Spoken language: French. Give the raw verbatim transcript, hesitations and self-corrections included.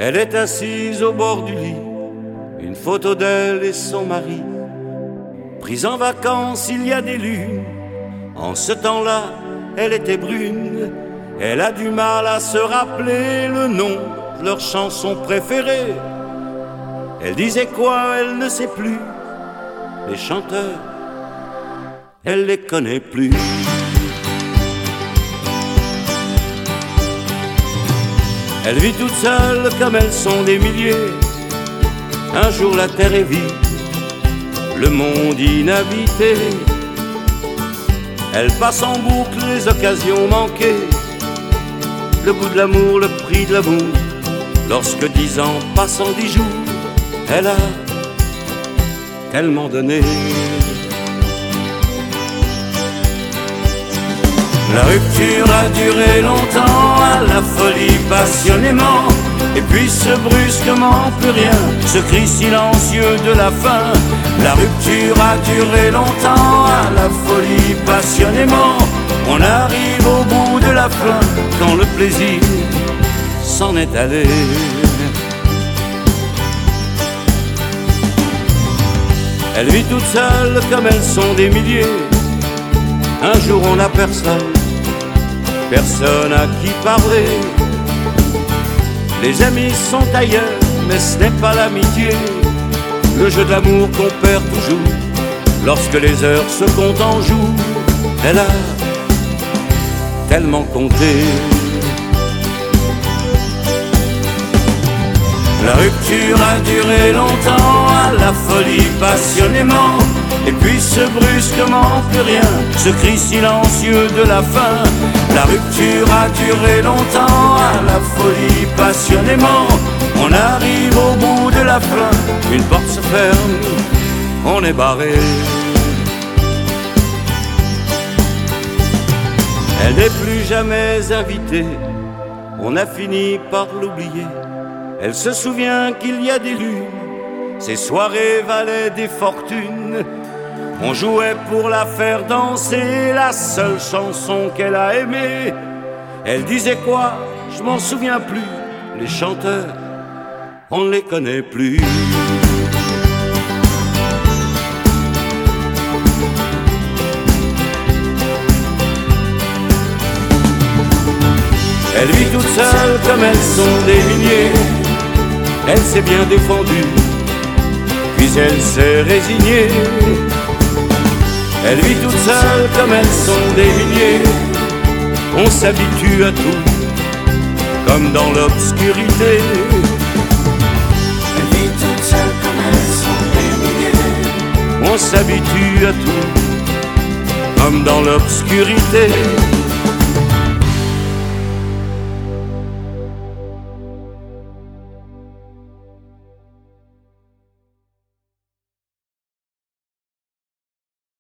Elle est assise au bord du lit, une photo d'elle et son mari. Prise en vacances, il y a des lunes. En ce temps-là, elle était brune. Elle a du mal à se rappeler le nom de leur chanson préférée. Elle disait quoi, elle ne sait plus. Les chanteurs, elle les connaît plus. Elle vit toute seule comme elles sont des milliers. Un jour la terre est vide, le monde inhabité. Elle passe en boucle les occasions manquées, le goût de l'amour, le prix de l'amour. Lorsque dix ans passent en dix jours, elle a tellement donné. La rupture a duré longtemps, à la folie passionnément. Et puis ce brusquement plus rien, ce cri silencieux de la fin. La rupture a duré longtemps, à la folie passionnément. On arrive au bout de la fin, quand le plaisir s'en est allé. Elle vit toute seule comme elles sont des milliers. Un jour on n'a personne, personne à qui parler. Les amis sont ailleurs, mais ce n'est pas l'amitié. Le jeu de l'amour qu'on perd toujours, lorsque les heures se comptent en jours. Elle a tellement compté. La rupture a duré longtemps, à la folie passionnément. Et puis ce brusquement plus rien, ce cri silencieux de la fin. La rupture a duré longtemps, à la folie passionnément. On arrive au bout de la fin, une porte se ferme, on est barré. Elle n'est plus jamais invitée, on a fini par l'oublier. Elle se souvient qu'il y a des lunes, ces soirées valaient des fortunes. On jouait pour la faire danser, la seule chanson qu'elle a aimée. Elle disait quoi, je m'en souviens plus. Les chanteurs, on ne les connaît plus. Elle vit toute seule comme elles sont des milliers. Elle s'est bien défendue, puis elle s'est résignée. Elle vit toute seule comme elles sont des milliers. On s'habitue à tout, comme dans l'obscurité. Elle vit toute seule comme elles sont des milliers. On s'habitue à tout, comme dans l'obscurité.